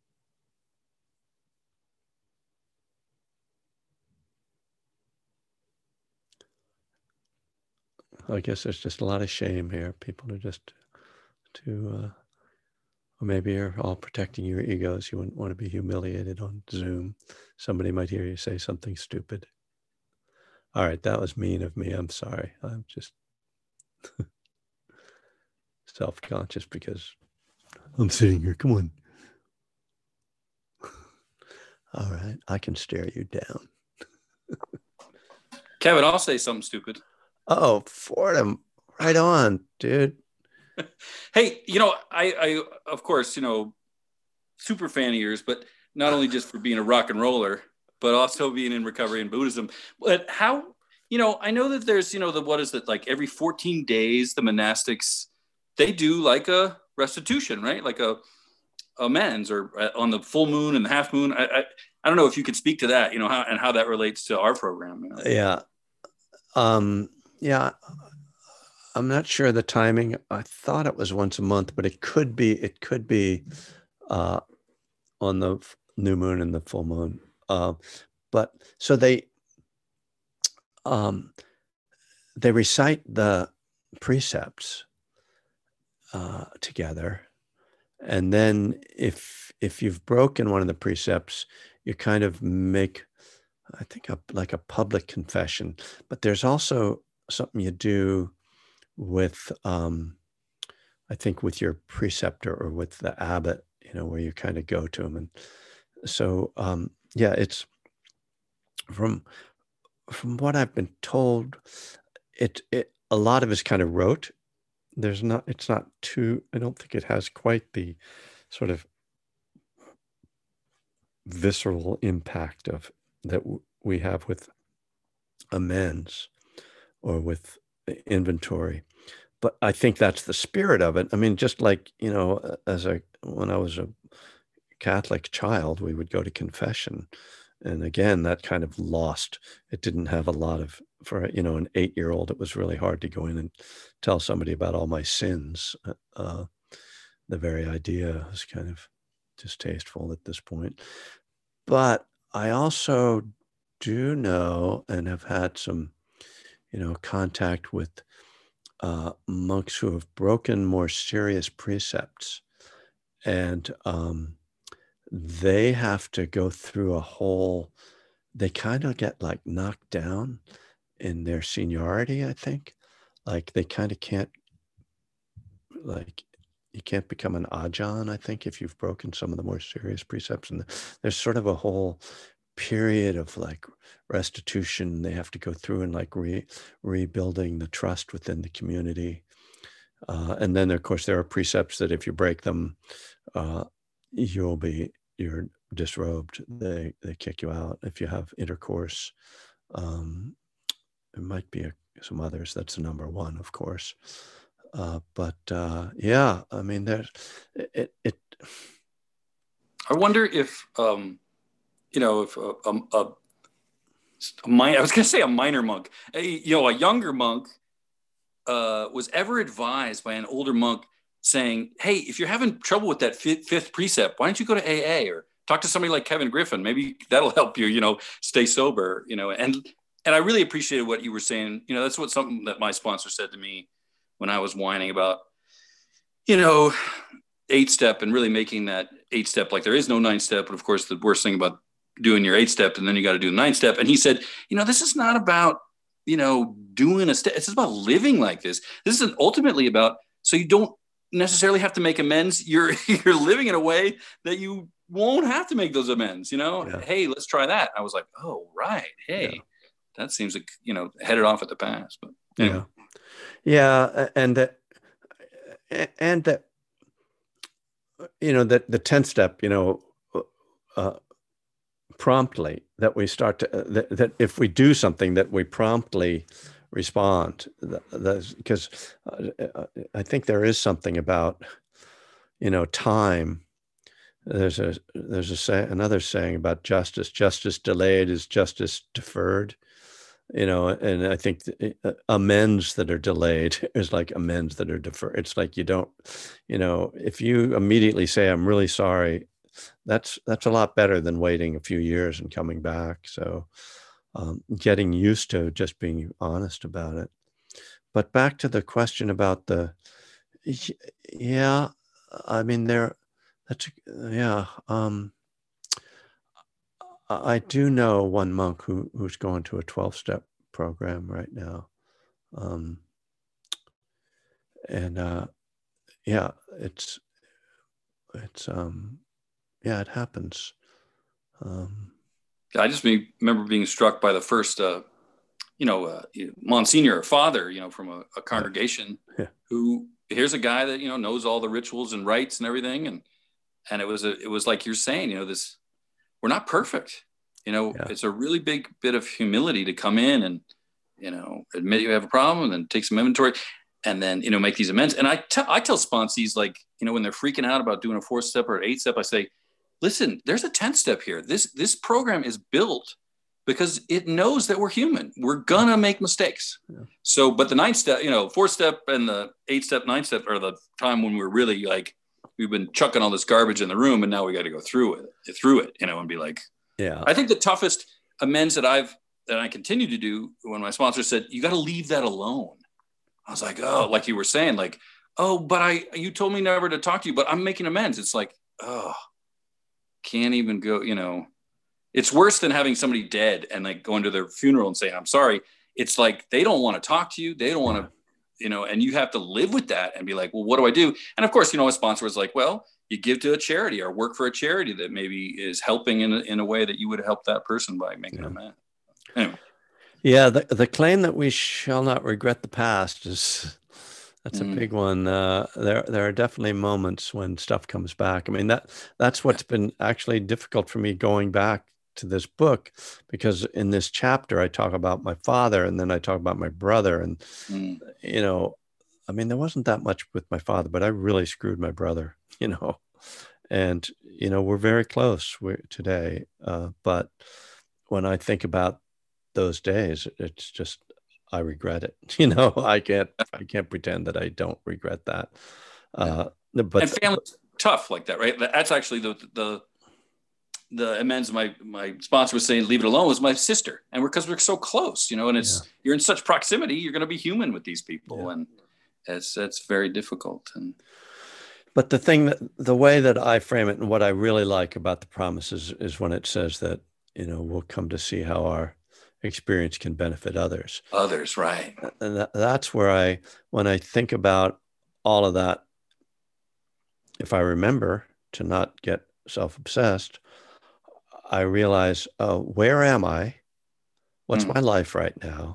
I guess there's just a lot of shame here. People are just too, uh, or maybe you're all protecting your egos. You wouldn't want to be humiliated on Zoom. Somebody might hear you say something stupid. All right, that was mean of me. I'm sorry. I'm just self-conscious because I'm sitting here. Come on. All right, I can stare you down. Kevin, I'll say something stupid. Oh, Fordham, right on, dude. Hey, you know, I, I, of course, you know, super fan of yours, but not only just for being a rock and roller, but also being in recovery in Buddhism. But how, you know, I know that there's, you know, the, what is it, like every fourteen days, the monastics, they do like a restitution, right? Like a amends, or on the full moon and the half moon. I, I, I don't know if you could speak to that, you know, how, and how that relates to our program. You know? Yeah. Um, yeah. I'm not sure the timing. I thought it was once a month, but it could be, it could be uh, on the new moon and the full moon. Uh, but so they, um, they recite the precepts uh, together. And then if if you've broken one of the precepts, you kind of make, I think, a, like a public confession. But there's also something you do with, um, I think, with your preceptor or with the abbot, you know, where you kind of go to him. And so, um, yeah, it's from from what I've been told, it, it a lot of it's kind of rote. There's not, it's not too, I don't think it has quite the sort of visceral impact of that w- we have with amends or with inventory. But I think that's the spirit of it. I mean, just like, you know, as a, when I was a Catholic child, we would go to confession. And again, that kind of lost, it didn't have a lot of, for, you know, an eight-year-old, it was really hard to go in and tell somebody about all my sins. Uh, the very idea is kind of distasteful at this point. But I also do know and have had some, you know, contact with uh, monks who have broken more serious precepts. And um, they have to go through a whole, they kind of get like knocked down in their seniority, I think. Like they kind of can't, like, you can't become an Ajahn, I think, if you've broken some of the more serious precepts. And there's sort of a whole period of like restitution they have to go through and like re, rebuilding the trust within the community. Uh, and then, of course, there are precepts that if you break them, uh, you'll be, you're disrobed. They they kick you out if you have intercourse. Um, there might be a, some others. That's the number one, of course. Uh, but uh, yeah, I mean, there's it. it I wonder if, um, you know, if a, a, a, a minor, I was going to say a minor monk, a, you know, a younger monk uh, was ever advised by an older monk saying, hey, if you're having trouble with that fifth, fifth precept, why don't you go to A A or talk to somebody like Kevin Griffin? Maybe that'll help you, you know, stay sober, you know. And and I really appreciated what you were saying. You know, that's what something that my sponsor said to me when I was whining about, you know, eight step and really making that eight step like there is no nine step. But of course, the worst thing about doing your eight step and then you got to do the nine step. And he said, you know, this is not about, you know, doing a step. It's just about living like this. This is ultimately about, so you don't necessarily have to make amends. You're you're living in a way that you won't have to make those amends, you know. Yeah. Hey, let's try that. I was like, oh, right. Hey, yeah. That seems like, you know, headed off at the pass. But anyway. Yeah. Yeah. And that, and that, you know, that the tenth step, you know, uh, promptly that we start to, uh, that, that if we do something that we promptly respond, because uh, I think there is something about, you know, time. There's a there's a say, another saying about justice. Justice delayed is justice deferred. You know, and I think amends that are delayed is like amends that are deferred. It's like you don't, you know, if you immediately say, I'm really sorry, that's that's a lot better than waiting a few years and coming back. So um, getting used to just being honest about it. But back to the question about the, yeah, I mean, there, that's, yeah. Um, I do know one monk who who's going to a twelve step program right now. Um, and uh, yeah, it's, it's, um, yeah, it happens. Um, I just remember being struck by the first, uh, you know, uh, Monsignor or father, you know, from a, a congregation yeah. who, here's a guy that, you know, knows all the rituals and rites and everything. And, and it was, a, it was like you're saying, you know, this, we're not perfect, you know, yeah. It's a really big bit of humility to come in and, you know, admit you have a problem and then take some inventory and then, you know, make these amends. And I, t- I tell sponsees, like, you know, when they're freaking out about doing a fourth step or an eight step, I say, listen, there's a tenth step here. This, this program is built because it knows that we're human. We're gonna make mistakes. Yeah. So, but the ninth step, you know, fourth step and the eight step, nine step are the time when we're really like, we've been chucking all this garbage in the room and now we got to go through it, through it, you know, and be like, yeah. I think the toughest amends that I've that I continue to do when my sponsor said, you got to leave that alone. I was like, oh, like you were saying, like, oh, but I, you told me never to talk to you, but I'm making amends. It's like, oh, can't even go, you know, it's worse than having somebody dead and like going to their funeral and saying, I'm sorry. It's like, they don't want to talk to you. They don't want to, you know, and you have to live with that and be like, well, what do I do? And of course, you know, a sponsor was like, well, you give to a charity or work for a charity that maybe is helping in a, in a way that you would help that person by making Yeah. amends. Anyway. Yeah, the, the claim that we shall not regret the past is that's a Mm. big one. Uh, there there are definitely moments when stuff comes back. I mean, that that's what's been actually difficult for me going back to this book, because in this chapter I talk about my father and then I talk about my brother, and Mm. you know, I mean, there wasn't that much with my father, but I really screwed my brother, you know, and you know, we're very close we're, today. Uh, but when I think about those days, it's just, I regret it. You know, I can't, I can't pretend that I don't regret that. Uh, but and family's tough like that, right? That's actually the, the, the amends my, my sponsor was saying, leave it alone, was my sister. And we're, cause we're so close, you know, and it's, yeah. you're in such proximity, you're going to be human with these people. Yeah. And it's, it's very difficult. And, but the thing that, the way that I frame it and what I really like about the promises is when it says that, you know, we'll come to see how our experience can benefit others. Others, right. And that, that's where I, when I think about all of that, if I remember to not get self-obsessed, I realize, oh, where am I? What's mm. my life right now?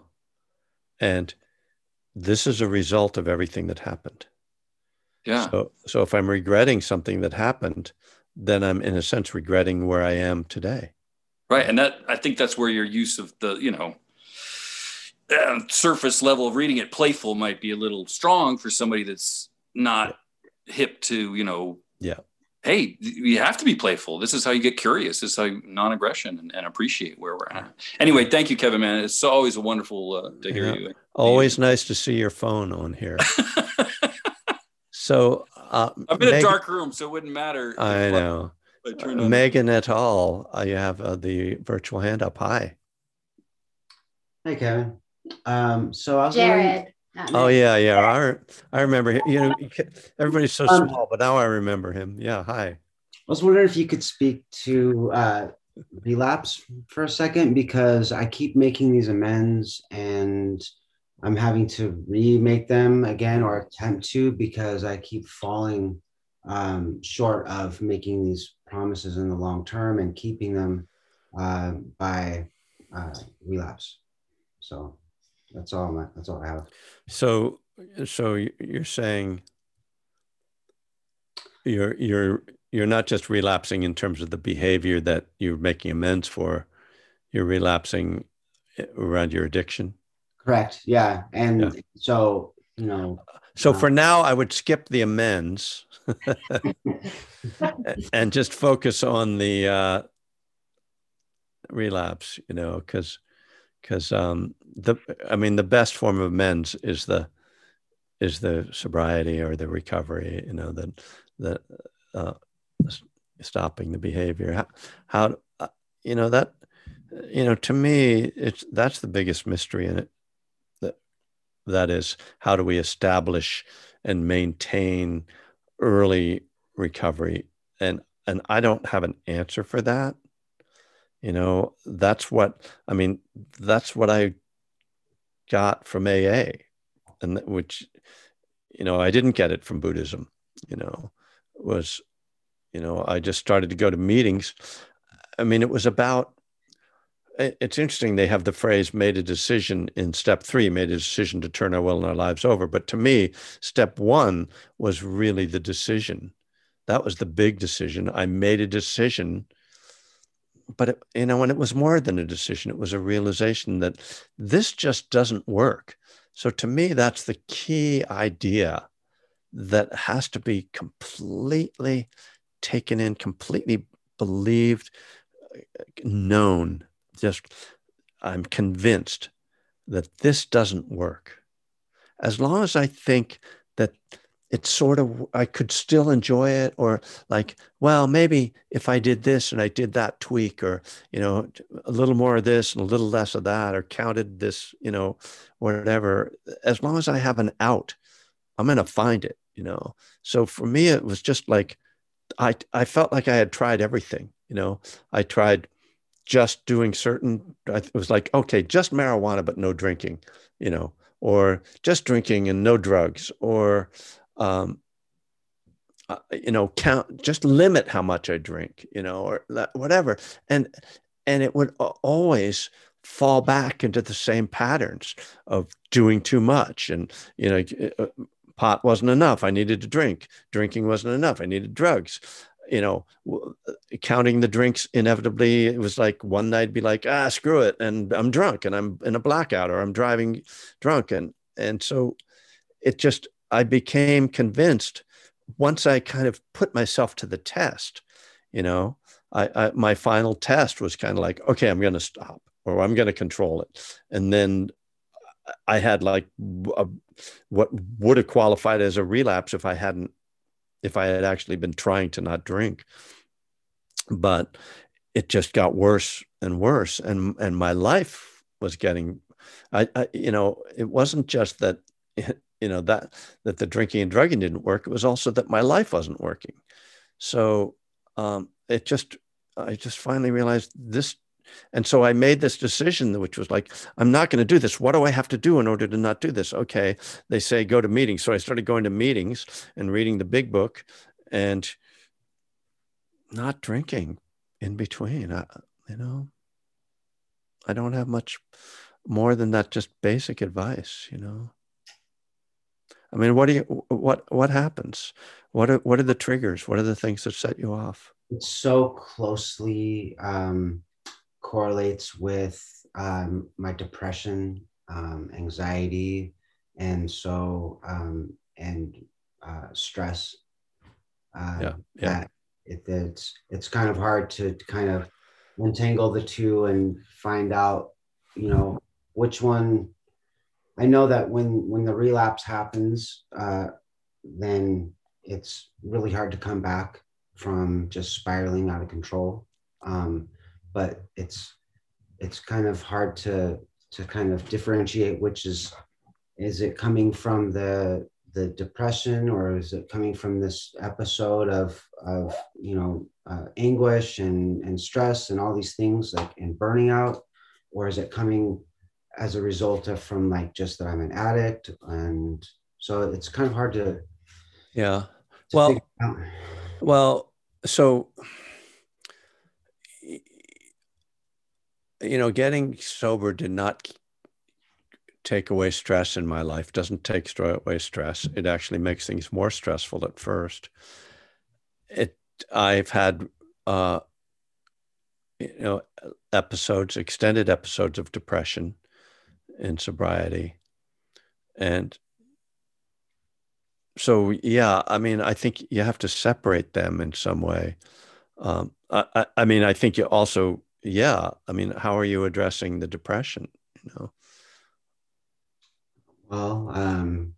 And this is a result of everything that happened. Yeah. So, so if I'm regretting something that happened, then I'm in a sense regretting where I am today. Right. And that, I think that's where your use of the, you know, uh, surface level of reading it, playful, might be a little strong for somebody that's not yeah. hip to, you know, yeah. hey, you have to be playful. This is how you get curious. This is how you non-aggression and, and appreciate where we're at. Anyway, thank you, Kevin, man. It's always a wonderful uh, to hear yeah. you. Always nice to see your phone on here. So uh, I'm in Meg- a dark room, so it wouldn't matter. I know. I uh, Megan et al. I have uh, the virtual hand up. Hi. Hey, Kevin. Um, so I was Jared. Oh yeah, yeah. I I remember. You know, everybody's so um, small, but now I remember him. Yeah. Hi. I was wondering if you could speak to uh, relapse for a second, because I keep making these amends and I'm having to remake them again or attempt to, because I keep falling um, short of making these promises in the long term and keeping them uh, by uh, relapse. So that's all. My, that's all I have. So, so you're saying you're you're you're not just relapsing in terms of the behavior that you're making amends for. You're relapsing around your addiction. Correct. Yeah. And yeah. so, you know. So um, for now, I would skip the amends and just focus on the uh, relapse, you know, because because um, the I mean, the best form of amends is the is the sobriety or the recovery, you know, the the uh, stopping the behavior. How, how uh, you know that, you know, to me, it's that's the biggest mystery in it. That is, how do we establish and maintain early recovery? And and I don't have an answer for that. You know, that's what, I mean, that's what I got from A A, and which, you know, I didn't get it from Buddhism, you know, was, you know, I just started to go to meetings. I mean, it was about, it's interesting, they have the phrase made a decision in step three, made a decision to turn our will and our lives over. But to me, step one was really the decision. That was the big decision. I made a decision, but it, you know, and it was more than a decision. It was a realization that this just doesn't work. So to me, that's the key idea that has to be completely taken in, completely believed, known. Just, I'm convinced that this doesn't work. As long as I think that it's sort of, I could still enjoy it, or like, well, maybe if I did this and I did that tweak, or, you know, a little more of this and a little less of that, or counted this, you know, whatever, as long as I have an out, I'm going to find it, you know? So for me, it was just like, I, I felt like I had tried everything, you know, I tried just doing certain, it was like, okay, just marijuana, but no drinking, you know, or just drinking and no drugs, or, um, uh, you know, count, just limit how much I drink, you know, or whatever. And, and it would always fall back into the same patterns of doing too much. And, you know, uh, pot wasn't enough. I needed to drink. Drinking wasn't enough. I needed drugs. You know, counting the drinks, inevitably, it was like one night be like, ah, screw it. And I'm drunk and I'm in a blackout, or I'm driving drunk. And, and so it just, I became convinced once I kind of put myself to the test, you know, I, I my final test was kind of like, okay, I'm going to stop, or I'm going to control it. And then I had like a, what would have qualified as a relapse if I hadn't, if I had actually been trying to not drink. But it just got worse and worse. And, and my life was getting, I, I you know, it wasn't just that, you know, that, that the drinking and drugging didn't work. It was also that my life wasn't working. So um, it just, I just finally realized this. And so I made this decision, which was like, I'm not going to do this. What do I have to do in order to not do this? Okay. They say, go to meetings. So I started going to meetings and reading the big book and not drinking in between. I, you know, I don't have much more than that, just basic advice, you know. I mean, what do you, what, what happens? What are, what are the triggers? What are the things that set you off? It so closely um, correlates with um, my depression, um, anxiety, and so, um, and uh, stress. Uh, Yeah. Yeah. that it, it's, it's kind of hard to kind of untangle the two and find out, you know, which one. I know that when when the relapse happens, uh, then it's really hard to come back from just spiraling out of control. Um, but it's it's kind of hard to to kind of differentiate which is is it coming from the the depression, or is it coming from this episode of of you know uh, anguish and and stress and all these things, like, and burning out, or is it coming as a result of from like just that I'm an addict? And so it's kind of hard to Yeah. to figure Well, out. well, so, you know, getting sober did not take away stress in my life. Doesn't take away stress. It actually makes things more stressful at first. It, I've had, uh, you know, episodes, extended episodes of depression in sobriety. And so, yeah, I mean, I think you have to separate them in some way. Um, I, I, I mean, I think you also, yeah, I mean, how are you addressing the depression, you know? Well, um,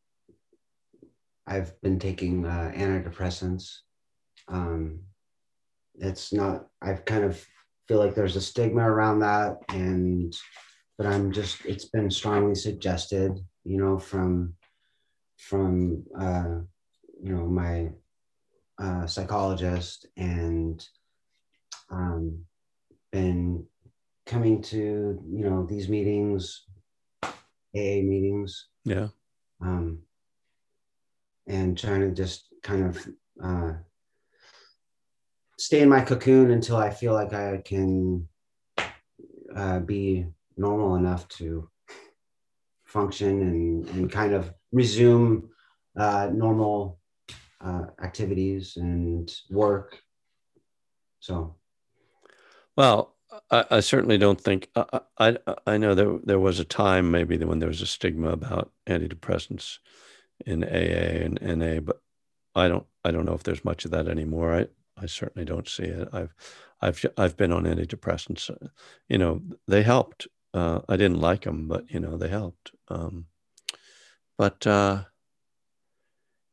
I've been taking uh, antidepressants. Um, it's not, I've kind of feel like there's a stigma around that. And, but I'm just, it's been strongly suggested, you know, from, from, uh, you know, my uh, psychologist, and um, been coming to, you know, these meetings, A A meetings. Yeah. Um, and trying to just kind of uh, stay in my cocoon until I feel like I can uh, be normal enough to function and, and kind of resume uh, normal uh, activities and work. So, Well, I, I certainly don't think, I, I, I know that there was a time maybe when there was a stigma about antidepressants in A A and N A, but I don't, I don't know if there's much of that anymore. I, I certainly don't see it. I've, I've, I've been on antidepressants. You know, they helped. Uh, I didn't like them, but you know, they helped. Um, but uh,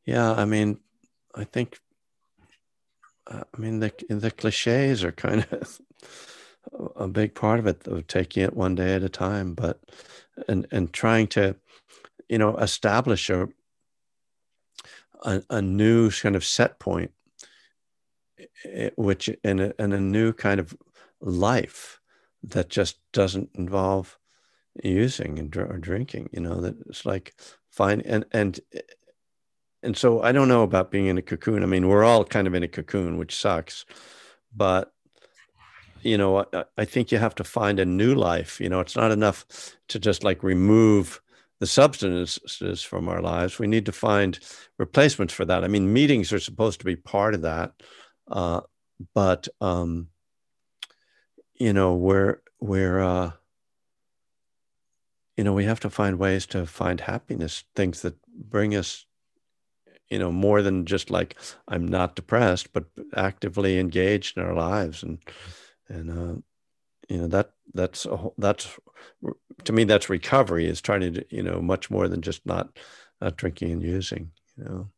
yeah, I mean, I think, uh, I mean, the the cliches are kind of a big part of it, of taking it one day at a time, but and and trying to, you know, establish a a, a new kind of set point, eh, which in a, in a new kind of life that just doesn't involve using and dr- or drinking. You know, that it's like fine and and and so I don't know about being in a cocoon. I mean, we're all kind of in a cocoon, which sucks, but you know, I, I think you have to find a new life. You know, it's not enough to just like remove the substances from our lives. We need to find replacements for that. I mean, meetings are supposed to be part of that, uh, but um, you know, we're we're uh, you know, we have to find ways to find happiness, things that bring us, you know, more than just like I'm not depressed, but actively engaged in our lives, and and uh, you know that that's a, whole- that's to me that's recovery, is trying to, you know, much more than just not not drinking and using, you know.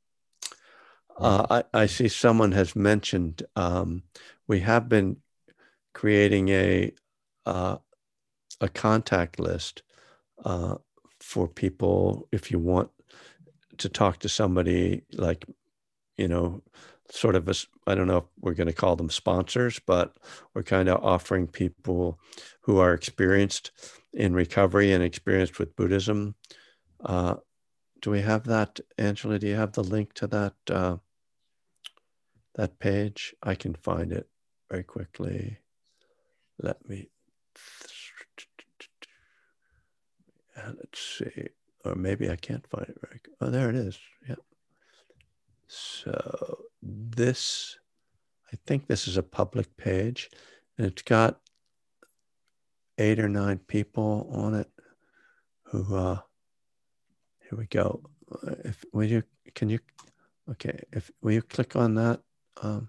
uh, I, I see someone has mentioned, um, we have been creating a uh, a contact list uh, for people if you want to talk to somebody, like, you know, sort of a, s- I don't know if we're going to call them sponsors, but we're kind of offering people who are experienced in recovery and experienced with Buddhism. Uh, do we have that, Angela? Do you have the link to that uh, that page? I can find it very quickly. Let me. Uh, let's see, or maybe I can't find it very. Oh, there it is. Yeah. So this, I think this is a public page, and it's got eight or nine people on it who, uh, here we go. Uh, If, will you, can you, okay, if, will you click on that? Um,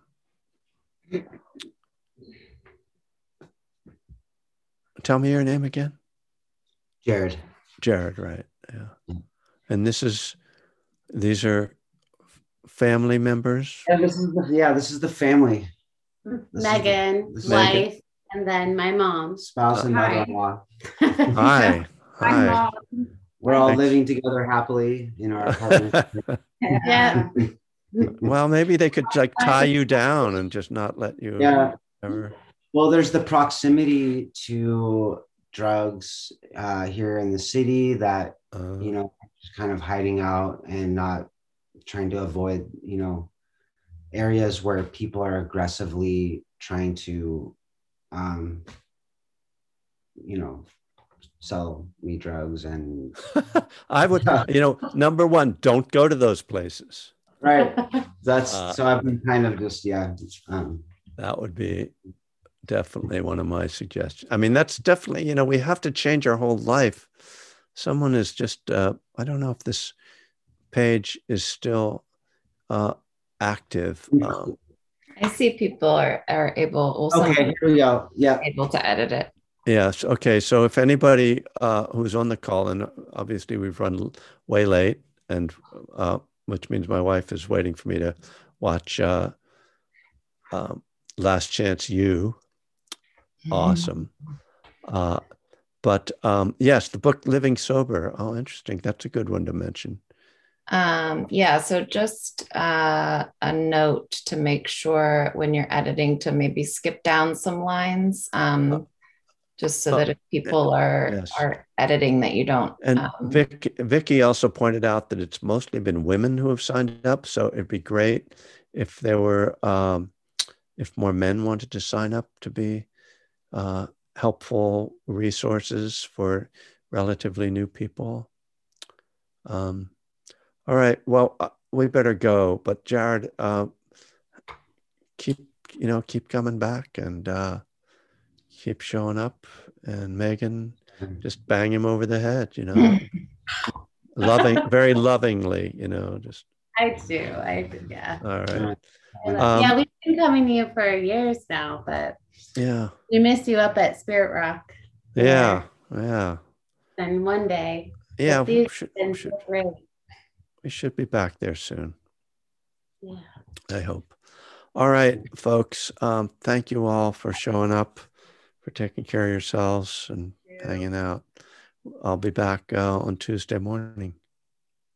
tell me your name again. Jared. Jared, right? Yeah. And this is, these are family members. Yeah, this is the, yeah, this is the family. This Megan, is the, this Megan. wife, and then my mom. spouse and Hi. mother-in-law. Hi, I'm hi. Mom. We're all Thanks. living together happily in our apartment. Yeah. Well, maybe they could like tie you down and just not let you Yeah. ever. Well, there's the proximity to drugs uh, here in the city that, Uh, you know, just kind of hiding out and not trying to avoid, you know, areas where people are aggressively trying to, um, you know, sell me drugs and I would, you know, number one, don't go to those places. right. That's Uh, so I've been kind of just yeah. Um, That would be definitely one of my suggestions. I mean, that's definitely, you know, we have to change our whole life. Someone is just, uh, I don't know if this page is still uh, active. Um, I see people are, are able, well, some okay, here we go. Yeah. are able to edit it. yes. Okay. So if anybody uh, who's on the call, and obviously we've run l- way late, and uh, which means my wife is waiting for me to watch uh, um, Last Chance U. Awesome. Uh, but um, yes, the book Living Sober. Oh, interesting. That's a good one to mention. Um, yeah, so just uh, a note to make sure when you're editing to maybe skip down some lines, um, just so Oh, that if people are yes. are editing that you don't. And Um, Vic, Vicky also pointed out that it's mostly been women who have signed up. So it'd be great if there were, um, if more men wanted to sign up to be uh, helpful resources for relatively new people. Um, all right. Well, uh, we better go. But Jared, uh, keep you know keep coming back and uh, keep showing up. And Megan, just bang him over the head. You know, loving, very lovingly. You know, just. I do. I do. Yeah. All right. Um, yeah, Um, we've been coming to you for years now, but yeah. we miss you up at Spirit Rock. Yeah. Yeah. And one day, Yeah. but these Should, have been should, so great. we should be back there soon. Yeah. I hope. All right, folks. Um, thank you all for showing up, for taking care of yourselves and hanging out. I'll be back uh, on Tuesday morning.